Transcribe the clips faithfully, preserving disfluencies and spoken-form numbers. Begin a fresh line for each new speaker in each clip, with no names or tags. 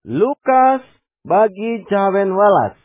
Lukas bagi jawen walas.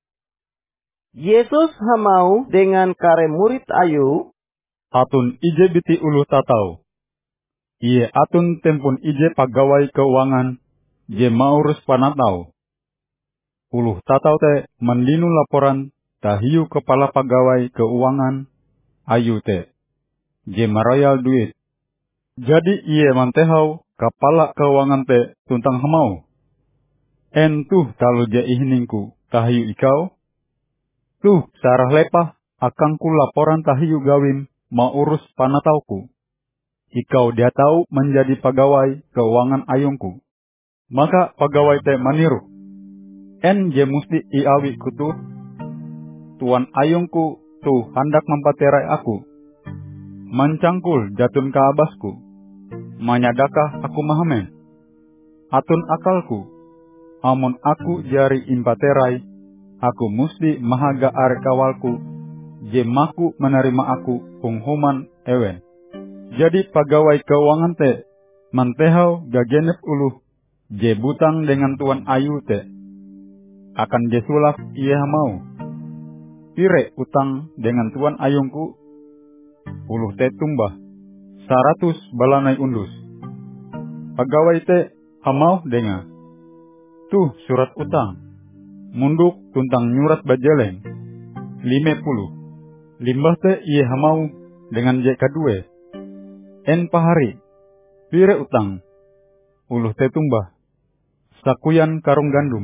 Yesus hamau dengan kare murid ayu.
Atun ije biti ulu tatau. Iye atun tempun ije pagawai keuangan, je maurus panatau. Uluh tatau te mendinu laporan tahiu kepala pagawai keuangan, ayu te. Je maroyal duit. Jadi iye mantehau kepala keuangan te tuntang hamau. En tuh talu je ihningku tahiu ikau. Tuh sarah lepah akangku laporan tahiu gawin mau urus panatauku. Ikau dia tahu menjadi pegawai keuangan ayungku. Maka pegawai te maniru. En je musti iawi kutu. Tuan ayungku tuh hendak mempaterai aku. Mancangkul jatun ke abasku. Manyadakah aku mahamen. Atun akalku. Amun aku jari impaterai. Aku musti mahaga are kawalku. Je maku menerima aku penghuman ewen. Jadi pegawai keuangan te mantehau gagenep uluh je butang dengan tuan ayu te. Akan je sulap ia mau. Pire utang dengan tuan ayungku. Uluh te tumbah. Saratus balanai undus. Pegawai te hamau denga. Tuh surat utang. Munduk tuntang nyurat bajeleng. Lime puluh. Limbah te ia hamau dengan je kadue. En pahari. Pire utang. Uluh te tumbah. Sakuyan karung gandum.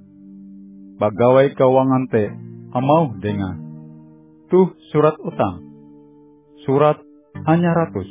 Pegawai keuangan te hamau denga. Tuh surat utang. Surat hanya ratus.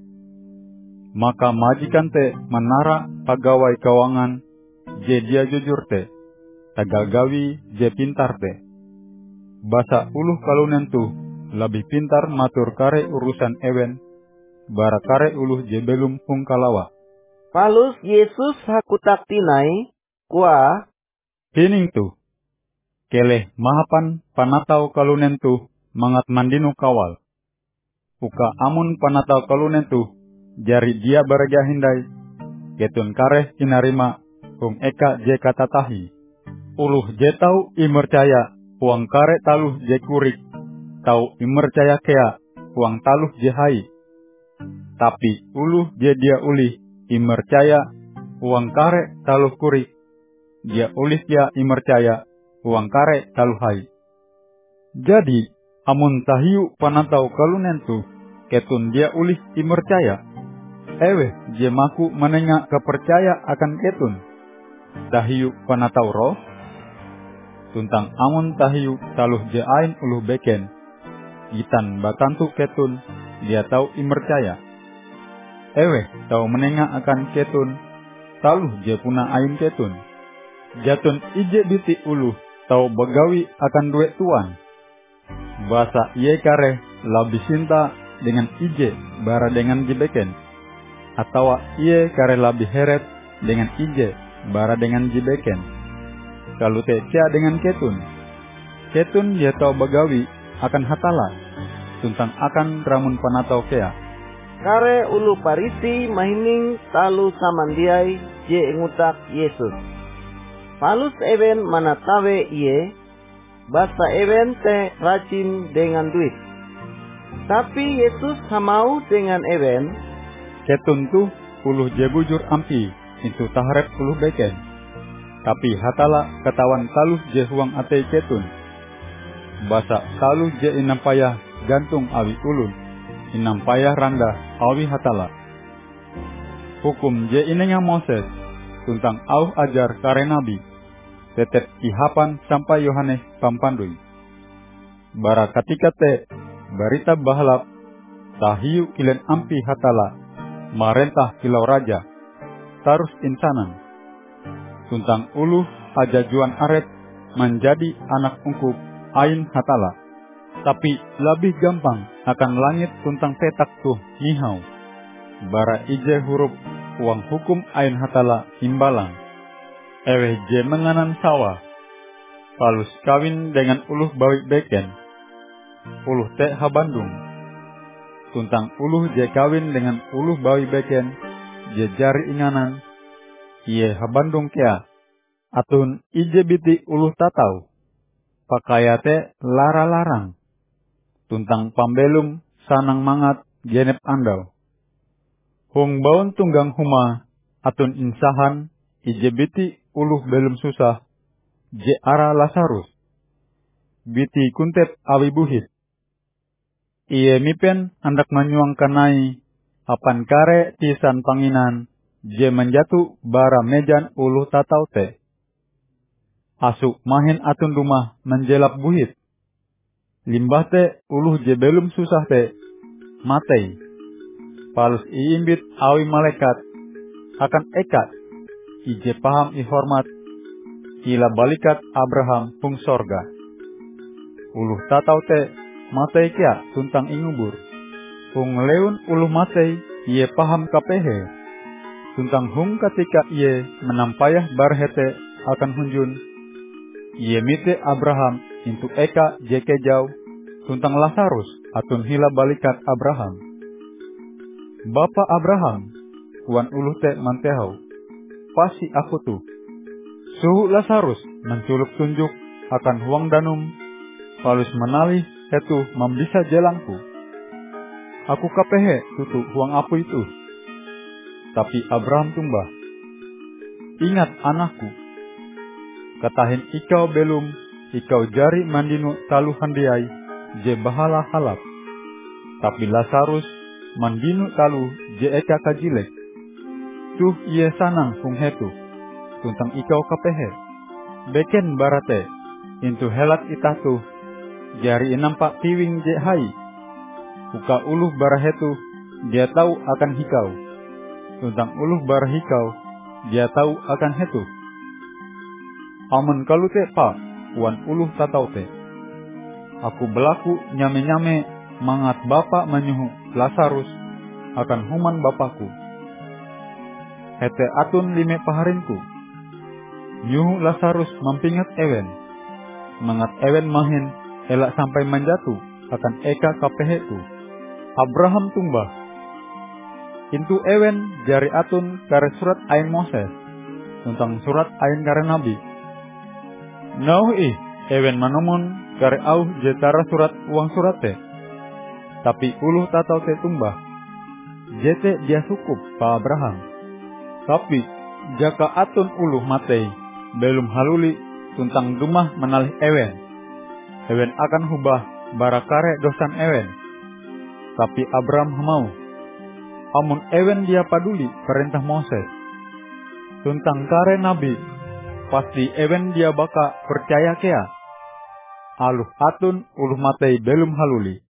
Maka majikan te menara pegawai keuangan je dia jujur te. Tagal gawi je pintar te. Basa uluh kalunen tuh lebih pintar matur kare urusan ewen. Bara kare uluh je belum pungkalawa.
Palus Yesus hakutak tinai, kuah.
Hining tuh. Keleh mahapan panatau kalunen tuh mangat mandinu kawal. Uka amun panatau kalunen tuh jari dia baraja hindai. Ketun kare inarima hung eka je katatahi. Uluh je tau imercaya uang kare taluh je kurik. Tau imercaya kea uang taluh je hai. Tapi uluh je dia ulih imercaya uang kare taluh kurik. Dia ulih dia imercaya uang kare taluh hai. Jadi amun tahiu panatau kalunen tu ketun dia ulih imercaya. Ewe je maku menengah kepercaya akan ketun. Tahiu panatau roh. Tuntang amun tahiu taluh je ain uluh beken. Gitan batantu ketun dia tau imercaya. Ewe tau menengah akan ketun, taluh je puna ain ketun. Jatun ije biti uluh, tau begawi akan duit tuan. Basa iye kare labih cinta dengan ije bara dengan jibeken. Atawa iye kare labih heret dengan ije bara dengan jibeken. Kalau te cia dengan ketun. Ketun dia tau begawi akan hatala, tuntang akan ramun panatau kea.
Kare ulu parisi mahining talu samandiai je ngutak Yesus. Palus ewen manatawe iye, basa ewen te rajin dengan duit. Tapi Yesus hamau dengan ewen.
Ketun tuh uluh je bujur ampi, itu taharep uluh beken. Tapi hatala katawan taluh je huang atei ketun. Basa taluh je inampayah gantung awi ulun. Inampayah randa awi hatala. Hukum je inenga Moses tuntang au ajar kare nabi. Tetep ihapan sampai Yohanes pampandui. Bara katika te barita bahalap tahiu kilen ampi hatala marentah kilau raja tarus insanan. Tuntang uluh aja juan aret menjadi anak ungkup ain hatala. Tapi lebih gampang akan langit tuntang petak tuh nihau. Bara ije huruf uang hukum ain hatala imbalang. Eweh je menganan sawah. Palus kawin dengan uluh bawi beken. Uluh te habandung. Tuntang uluh je kawin dengan uluh bawi beken. Je jari inganan. Iye habandung kea. Atun ije biti uluh tatau, pakayate lara-larang, tuntang pambelum sanang mangat genep andau. Hung baun tunggang huma, atun insahan ije biti uluh belum susah, je ara Lazarus, biti kuntep awi buhit. Iye mipen hendak menyuang kanai, apan kare tisan panginan, je menjatu bara mejan uluh tatau te. Asu mahin atun rumah menjelap buhit. Limbah te uluh je belum susah te, matei. Palus iimbit awi malaikat, akan ekat, ije paham i hormat, ila balikat Abraham hung sorga. Uluh tatau te, matei kia tuntang ingubur. Hung leun uluh matei, iye paham kapehe. Tuntang hung ketika iye menampayah barhete akan hunjun, iye mite Abraham intu eka jeke jau, tuntang Lazarus atun hila balikat Abraham. Bapa Abraham, wan uluh te mantehau, pasti aku tu. Suhu Lazarus menculuk tunjuk akan huang danum, palus menalih hetu membisa jelangku. Aku kapehe tutu huang apu itu. Tapi Abraham tumbah, ingat anakku, katahin ikau belum, ikau jari mandinu talu handiai, je bahala halap. Tapi Lazarus mandinu talu je eka kajilek. Tuh iye sanang hung hetu, tuntang ikau kapehe. Beken barate, intu helat itah tuh, jari nampak tiwing je hai. Uka uluh barahetu, dia tahu akan hikau. Tuntang uluh barahikau, dia tahu akan hetu. Amun kalu te pa, wan uluh tatau te. Aku belaku nyame-nyame mangat bapa menyuhu Lazarus akan human bapaku. Hete atun lime paharinku. Nyuhu Lazarus mampingat ewen. Mangat ewen mahin elak sampai menjatuh akan eka kapehetu. Abraham tumbah. Intu ewen jari atun kare surat ain Moses, tentang surat ain kare nabi. Nauh ih, ewen manumun kare au jetara surat uang surate. Tapi uluh tatau te tumbah. Jete dia sukup pa Abraham. Tapi jaka atun uluh matei, belum haluli tuntang gemah menalih ewen. Ewen akan hubah barakare dosan ewen. Tapi Abraham mau. Amun ewen dia paduli perintah Moses tuntang kare nabi, pasti ewen dia baka percaya kea. Aluh atun uluh matei belum haluli.